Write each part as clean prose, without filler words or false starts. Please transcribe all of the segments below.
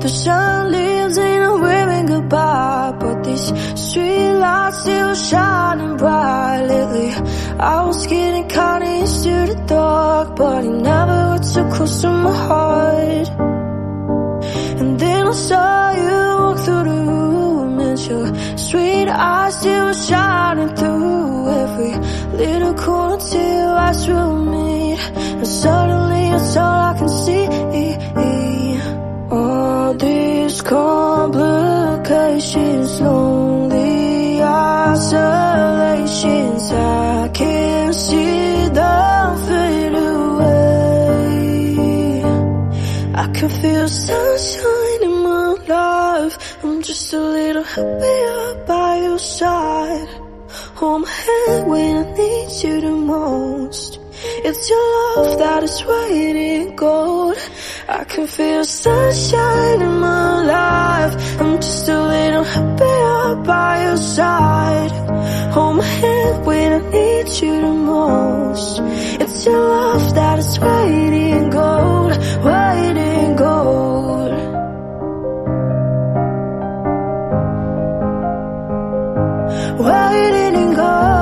The sun leaves and I'm waving goodbye, but these street lights still shining bright. Lately I was getting kinda used to the dark, but it never got so close to my heart. And then I saw you walk through the room, and your sweet eyes still shining through every little corner till your eyes will meet. And suddenly it's all I can see. All these complications, lonely isolations, I can't see them fade away. I can feel sunshine in my life. I'm just a little happier by your side. Hold my hand when I need you the most. It's your love that is weighted in gold. I can feel sunshine in my life. I'm just a little happier by your side. Hold my hand when I need you the most. It's your love that is weighted in gold, weighted in gold. Weighted in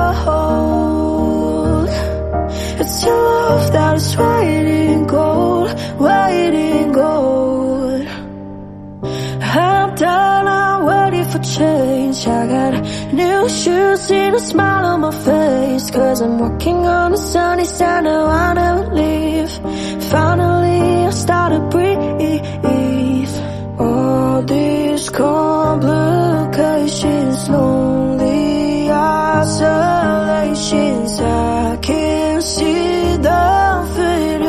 gold. It's your love that is weighted in gold, weighted in gold. I'm done, I'm ready for change. I got new shoes and a smile on my face, 'cause I'm walking on the sunny side, now I never leave. Finally I start to breathe. All these complications, lonely isolations, I can't see them fade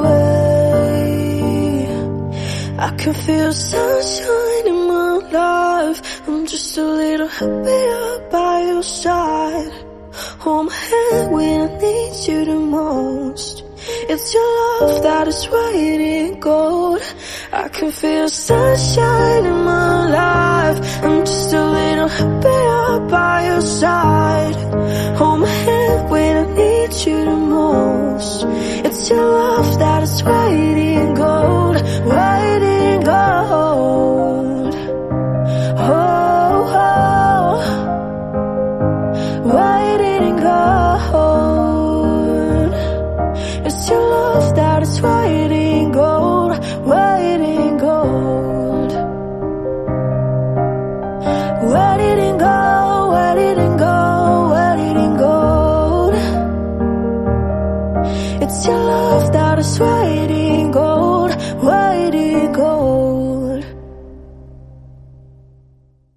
away. I can feel sunshine in my life. I'm just a little happier by your side. Hold my hand when I need you the most. It's your love that is weighted in gold. I can feel sunshine in my life. I'm just a little happier by your side. Hold my hand when I need you the most. It's your love that is weighted in gold, weighted in gold. Oh, oh, weighted in gold. It's your love that is weighted in gold, weighted in gold. Weighted in gold, weighted in gold, weighted in gold. It's your love that is weighted